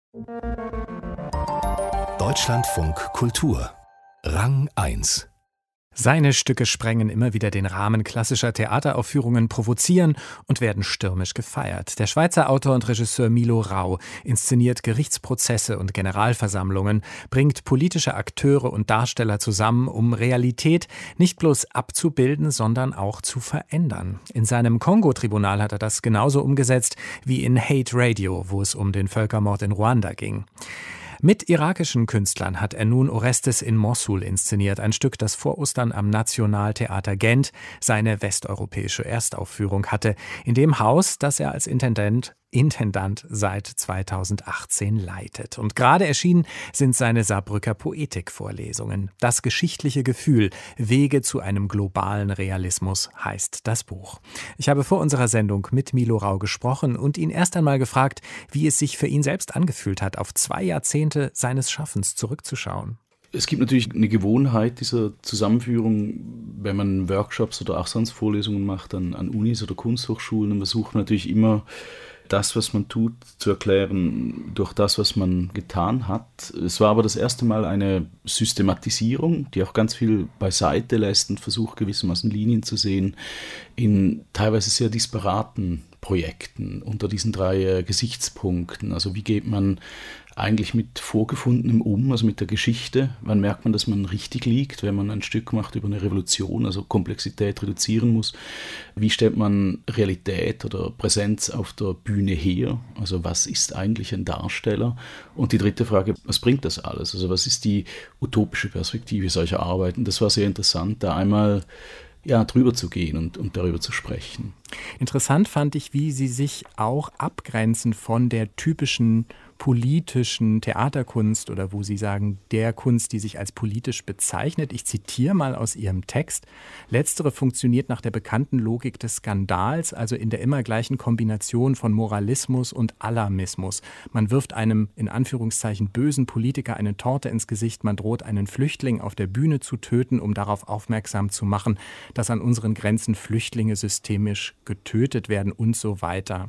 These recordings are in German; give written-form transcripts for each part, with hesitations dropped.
Deutschlandfunk Kultur Rang 1. Seine Stücke sprengen immer wieder den Rahmen klassischer Theateraufführungen, provozieren und werden stürmisch gefeiert. Der Schweizer Autor und Regisseur Milo Rau inszeniert Gerichtsprozesse und Generalversammlungen, bringt politische Akteure und Darsteller zusammen, um Realität nicht bloß abzubilden, sondern auch zu verändern. In seinem Kongo-Tribunal hat er das genauso umgesetzt wie in Hate Radio, wo es um den Völkermord in Ruanda ging. Mit irakischen Künstlern hat er nun Orestes in Mossul inszeniert, ein Stück, das vor Ostern am Nationaltheater Gent seine westeuropäische Erstaufführung hatte, in dem Haus, das er als Intendant seit 2018 leitet. Und gerade erschienen sind seine Saarbrücker Poetikvorlesungen. Das geschichtliche Gefühl, Wege zu einem globalen Realismus, heißt das Buch. Ich habe vor unserer Sendung mit Milo Rau gesprochen und ihn erst einmal gefragt, wie es sich für ihn selbst angefühlt hat, auf 2 Jahrzehnte seines Schaffens zurückzuschauen. Es gibt natürlich eine Gewohnheit dieser Zusammenführung, wenn man Workshops oder auch sonst Vorlesungen macht an Unis oder Kunsthochschulen, dann versucht man natürlich immer, das, was man tut, zu erklären durch das, was man getan hat. Es war aber das erste Mal eine Systematisierung, die auch ganz viel beiseite lässt und versucht gewissermaßen Linien zu sehen in teilweise sehr disparaten Projekten unter diesen 3 Gesichtspunkten. Also wie geht man eigentlich mit Vorgefundenem um, also mit der Geschichte? Wann merkt man, dass man richtig liegt, wenn man ein Stück macht über eine Revolution, also Komplexität reduzieren muss? Wie stellt man Realität oder Präsenz auf der Bühne her? Also was ist eigentlich ein Darsteller? Und die dritte Frage, was bringt das alles? Also was ist die utopische Perspektive solcher Arbeiten? Das war sehr interessant, da einmal drüber zu gehen und darüber zu sprechen. Interessant fand ich, wie Sie sich auch abgrenzen von der typischen politischen Theaterkunst oder wo Sie sagen, der Kunst, die sich als politisch bezeichnet. Ich zitiere mal aus Ihrem Text. Letztere funktioniert nach der bekannten Logik des Skandals, also in der immer gleichen Kombination von Moralismus und Alarmismus. Man wirft einem, in Anführungszeichen, bösen Politiker eine Torte ins Gesicht, man droht einen Flüchtling auf der Bühne zu töten, um darauf aufmerksam zu machen, dass an unseren Grenzen Flüchtlinge systemisch getötet werden und so weiter.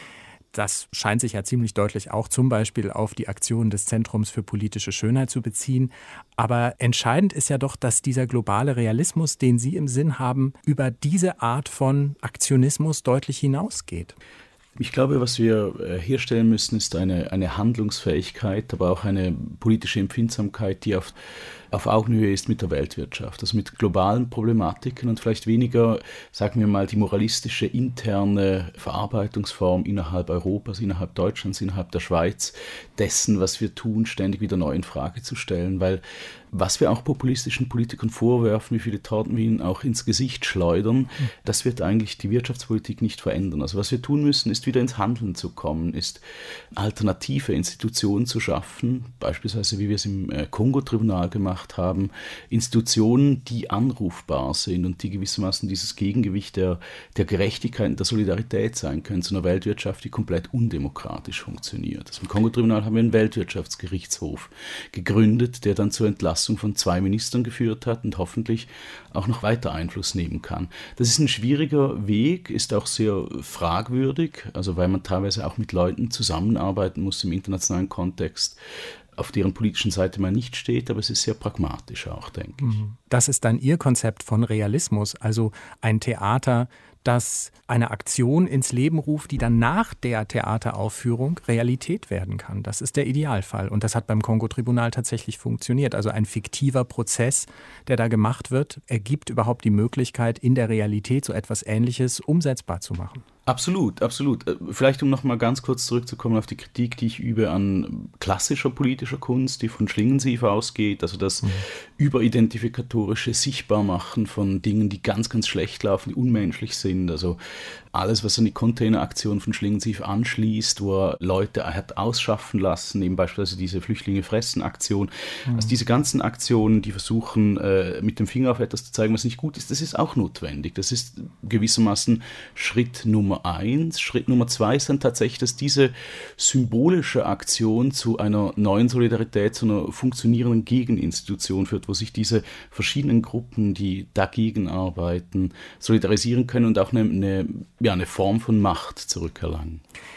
Das scheint sich ja ziemlich deutlich auch zum Beispiel auf die Aktionen des Zentrums für politische Schönheit zu beziehen. Aber entscheidend ist ja doch, dass dieser globale Realismus, den Sie im Sinn haben, über diese Art von Aktionismus deutlich hinausgeht. Ich glaube, was wir herstellen müssen, ist eine Handlungsfähigkeit, aber auch eine politische Empfindsamkeit, die auf Augenhöhe ist mit der Weltwirtschaft, also mit globalen Problematiken und vielleicht weniger, sagen wir mal, die moralistische interne Verarbeitungsform innerhalb Europas, innerhalb Deutschlands, innerhalb der Schweiz, dessen, was wir tun, ständig wieder neu in Frage zu stellen, weil was wir auch populistischen Politikern vorwerfen, wie viele Torten wir ihnen auch ins Gesicht schleudern, das wird eigentlich die Wirtschaftspolitik nicht verändern. Also was wir tun müssen, ist wieder ins Handeln zu kommen, ist alternative Institutionen zu schaffen, beispielsweise wie wir es im Kongo-Tribunal gemacht haben, Institutionen, die anrufbar sind und die gewissermaßen dieses Gegengewicht der Gerechtigkeit und der Solidarität sein können zu einer Weltwirtschaft, die komplett undemokratisch funktioniert. Also im Kongo-Tribunal haben wir einen Weltwirtschaftsgerichtshof gegründet, der dann zur Entlassung von 2 Ministern geführt hat und hoffentlich auch noch weiter Einfluss nehmen kann. Das ist ein schwieriger Weg, ist auch sehr fragwürdig, also weil man teilweise auch mit Leuten zusammenarbeiten muss im internationalen Kontext, auf deren politischen Seite man nicht steht, aber es ist sehr pragmatisch auch, denke ich. Das ist dann Ihr Konzept von Realismus, also ein Theater, das eine Aktion ins Leben ruft, die dann nach der Theateraufführung Realität werden kann. Das ist der Idealfall. Und das hat beim Kongo-Tribunal tatsächlich funktioniert. Also ein fiktiver Prozess, der da gemacht wird, ergibt überhaupt die Möglichkeit, in der Realität so etwas Ähnliches umsetzbar zu machen. Absolut, absolut. Vielleicht um noch mal ganz kurz zurückzukommen auf die Kritik, die ich übe an klassischer politischer Kunst, die von Schlingensief ausgeht, also das überidentifikatorische Sichtbarmachen von Dingen, die ganz, ganz schlecht laufen, die unmenschlich sind, also alles, was an die Containeraktion von Schlingensief anschließt, wo er Leute hat ausschaffen lassen, eben beispielsweise diese Flüchtlinge-Fressen-Aktion. Also diese ganzen Aktionen, die versuchen, mit dem Finger auf etwas zu zeigen, was nicht gut ist, das ist auch notwendig. Das ist gewissermaßen Schritt Nummer 1. Schritt Nummer 2 ist dann tatsächlich, dass diese symbolische Aktion zu einer neuen Solidarität, zu einer funktionierenden Gegeninstitution führt, wo sich diese verschiedenen Gruppen, die dagegen arbeiten, solidarisieren können und auch eine Form von Macht zurückerlangen.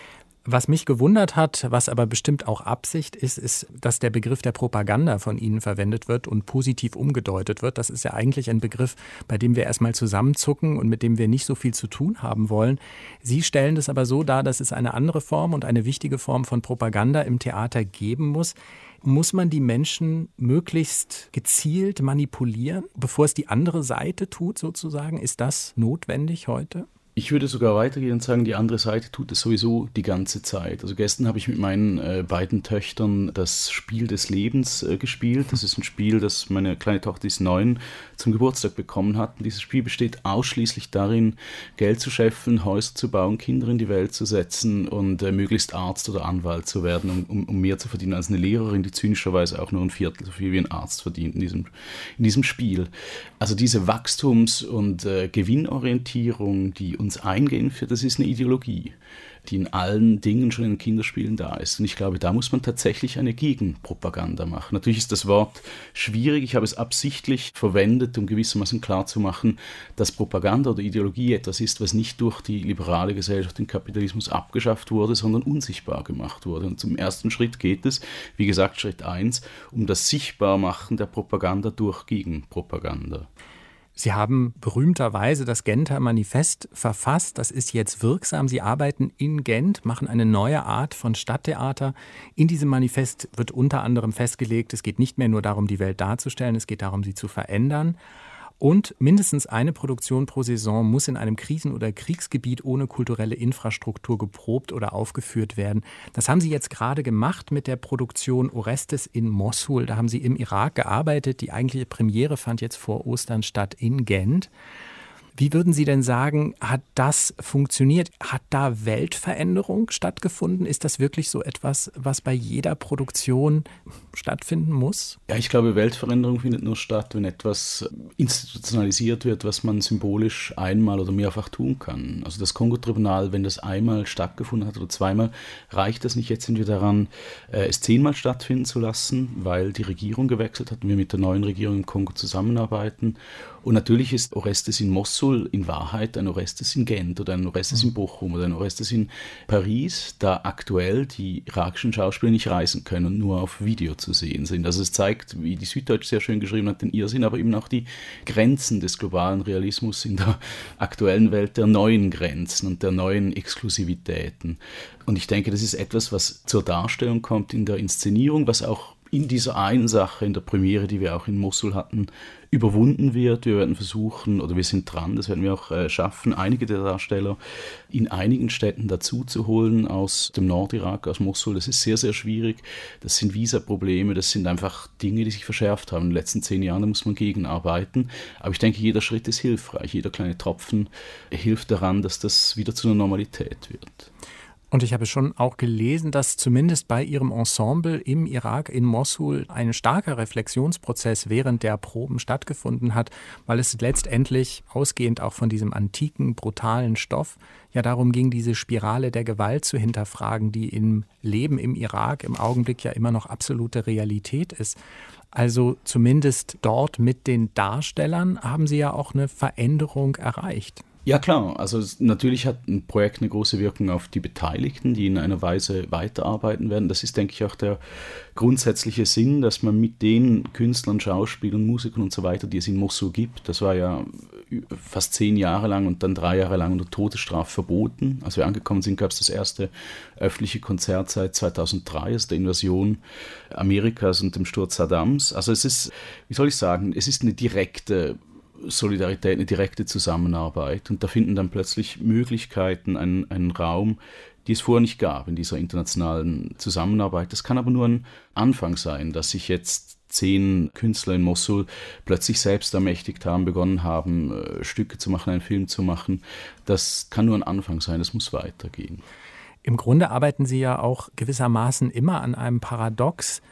Was mich gewundert hat, was aber bestimmt auch Absicht ist, dass der Begriff der Propaganda von Ihnen verwendet wird und positiv umgedeutet wird. Das ist ja eigentlich ein Begriff, bei dem wir erstmal zusammenzucken und mit dem wir nicht so viel zu tun haben wollen. Sie stellen das aber so dar, dass es eine andere Form und eine wichtige Form von Propaganda im Theater geben muss. Muss man die Menschen möglichst gezielt manipulieren, bevor es die andere Seite tut, sozusagen? Ist das notwendig heute? Ich würde sogar weitergehen und sagen, die andere Seite tut es sowieso die ganze Zeit. Also gestern habe ich mit meinen beiden Töchtern das Spiel des Lebens gespielt. Das ist ein Spiel, das meine kleine Tochter, die ist 9, zum Geburtstag bekommen hat. Und dieses Spiel besteht ausschließlich darin, Geld zu scheffeln, Häuser zu bauen, Kinder in die Welt zu setzen und möglichst Arzt oder Anwalt zu werden, um mehr zu verdienen als eine Lehrerin, die zynischerweise auch nur ein Viertel so viel wie ein Arzt verdient in diesem Spiel. Also diese Wachstums- und Gewinnorientierung, die uns eingehen führt, das ist eine Ideologie, die in allen Dingen schon in den Kinderspielen da ist. Und ich glaube, da muss man tatsächlich eine Gegenpropaganda machen. Natürlich ist das Wort schwierig. Ich habe es absichtlich verwendet, um gewissermaßen klarzumachen, dass Propaganda oder Ideologie etwas ist, was nicht durch die liberale Gesellschaft, den Kapitalismus abgeschafft wurde, sondern unsichtbar gemacht wurde. Und zum ersten Schritt geht es, wie gesagt, Schritt 1, um das Sichtbarmachen der Propaganda durch Gegenpropaganda. Sie haben berühmterweise das Genter Manifest verfasst. Das ist jetzt wirksam. Sie arbeiten in Gent, machen eine neue Art von Stadttheater. In diesem Manifest wird unter anderem festgelegt, es geht nicht mehr nur darum, die Welt darzustellen, es geht darum, sie zu verändern. Und mindestens eine Produktion pro Saison muss in einem Krisen- oder Kriegsgebiet ohne kulturelle Infrastruktur geprobt oder aufgeführt werden. Das haben Sie jetzt gerade gemacht mit der Produktion Orestes in Mossul. Da haben Sie im Irak gearbeitet. Die eigentliche Premiere fand jetzt vor Ostern statt in Gent. Wie würden Sie denn sagen, hat das funktioniert? Hat da Weltveränderung stattgefunden? Ist das wirklich so etwas, was bei jeder Produktion stattfinden muss? Ja, ich glaube, Weltveränderung findet nur statt, wenn etwas institutionalisiert wird, was man symbolisch einmal oder mehrfach tun kann. Also das Kongo-Tribunal, wenn das einmal stattgefunden hat oder zweimal, reicht das nicht. Jetzt sind wir daran, es 10-mal stattfinden zu lassen, weil die Regierung gewechselt hat und wir mit der neuen Regierung im Kongo zusammenarbeiten. Und natürlich ist Orestes in Mossul in Wahrheit ein Orestes in Gent oder ein Orestes in Bochum oder ein Orestes in Paris, da aktuell die irakischen Schauspieler nicht reisen können und nur auf Video zu sehen sind. Also es zeigt, wie die Süddeutsche sehr schön geschrieben hat, den Irrsinn, aber eben auch die Grenzen des globalen Realismus in der aktuellen Welt, der neuen Grenzen und der neuen Exklusivitäten. Und ich denke, das ist etwas, was zur Darstellung kommt in der Inszenierung, was auch in dieser einen Sache, in der Premiere, die wir auch in Mossul hatten, überwunden wird. Wir werden versuchen, oder wir sind dran, das werden wir auch schaffen, einige der Darsteller in einigen Städten dazu zu holen aus dem Nordirak, aus Mossul. Das ist sehr, sehr schwierig. Das sind Visaprobleme, das sind einfach Dinge, die sich verschärft haben in den letzten 10 Jahren. Da muss man gegenarbeiten. Aber ich denke, jeder Schritt ist hilfreich. Jeder kleine Tropfen hilft daran, dass das wieder zu einer Normalität wird. Und ich habe schon auch gelesen, dass zumindest bei Ihrem Ensemble im Irak, in Mossul, ein starker Reflexionsprozess während der Proben stattgefunden hat, weil es letztendlich, ausgehend auch von diesem antiken, brutalen Stoff, ja darum ging, diese Spirale der Gewalt zu hinterfragen, die im Leben im Irak im Augenblick ja immer noch absolute Realität ist. Also zumindest dort mit den Darstellern haben Sie ja auch eine Veränderung erreicht. Ja klar, also natürlich hat ein Projekt eine große Wirkung auf die Beteiligten, die in einer Weise weiterarbeiten werden. Das ist, denke ich, auch der grundsätzliche Sinn, dass man mit den Künstlern, Schauspielern, Musikern und so weiter, die es in Mossul gibt, das war ja fast 10 Jahre lang und dann 3 Jahre lang unter Todesstrafe verboten. Als wir angekommen sind, gab es das erste öffentliche Konzert seit 2003, also der Invasion Amerikas und dem Sturz Saddams. Also es ist, wie soll ich sagen, es ist eine direkte Solidarität, eine direkte Zusammenarbeit. Und da finden dann plötzlich Möglichkeiten, einen Raum, die es vorher nicht gab in dieser internationalen Zusammenarbeit. Das kann aber nur ein Anfang sein, dass sich jetzt 10 Künstler in Mossul plötzlich selbst ermächtigt haben, begonnen haben, Stücke zu machen, einen Film zu machen. Das kann nur ein Anfang sein, das muss weitergehen. Im Grunde arbeiten Sie ja auch gewissermaßen immer an einem Paradox.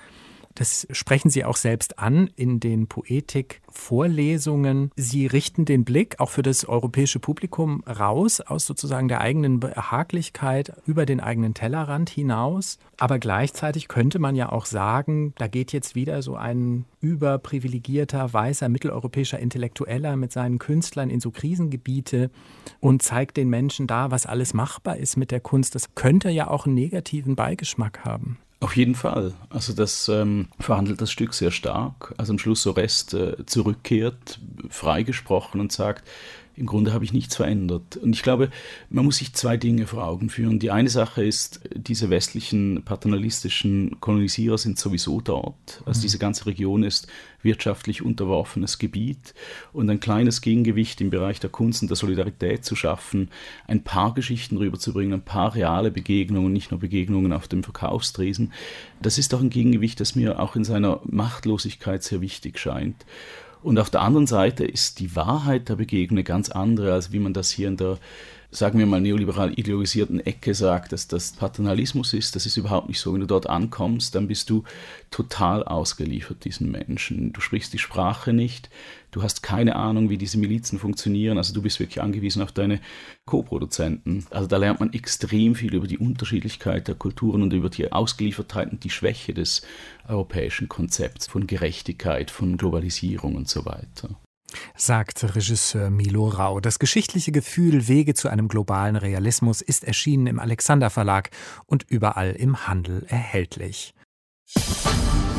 Das sprechen Sie auch selbst an in den Poetikvorlesungen. Sie richten den Blick auch für das europäische Publikum raus, aus sozusagen der eigenen Behaglichkeit über den eigenen Tellerrand hinaus. Aber gleichzeitig könnte man ja auch sagen, da geht jetzt wieder so ein überprivilegierter, weißer, mitteleuropäischer Intellektueller mit seinen Künstlern in so Krisengebiete und zeigt den Menschen da, was alles machbar ist mit der Kunst. Das könnte ja auch einen negativen Beigeschmack haben. Auf jeden Fall. Also das verhandelt das Stück sehr stark. Also am Schluss Orest zurückkehrt, freigesprochen und sagt, im Grunde habe ich nichts verändert. Und ich glaube, man muss sich zwei Dinge vor Augen führen. Die eine Sache ist, diese westlichen paternalistischen Kolonisierer sind sowieso dort. Also diese ganze Region ist wirtschaftlich unterworfenes Gebiet. Und ein kleines Gegengewicht im Bereich der Kunst und der Solidarität zu schaffen, ein paar Geschichten rüberzubringen, ein paar reale Begegnungen, nicht nur Begegnungen auf dem Verkaufstresen, das ist doch ein Gegengewicht, das mir auch in seiner Machtlosigkeit sehr wichtig scheint. Und auf der anderen Seite ist die Wahrheit der Begegnung eine ganz andere, als wie man das hier in der, sagen wir mal, neoliberal ideologisierten Ecke sagt, dass das Paternalismus ist. Das ist überhaupt nicht so. Wenn du dort ankommst, dann bist du total ausgeliefert diesen Menschen. Du sprichst die Sprache nicht, du hast keine Ahnung, wie diese Milizen funktionieren. Also du bist wirklich angewiesen auf deine Co-Produzenten. Also da lernt man extrem viel über die Unterschiedlichkeit der Kulturen und über die Ausgeliefertheit und die Schwäche des europäischen Konzepts von Gerechtigkeit, von Globalisierung und so weiter. Sagt Regisseur Milo Rau. Das geschichtliche Gefühl Wege zu einem globalen Realismus ist erschienen im Alexander Verlag und überall im Handel erhältlich.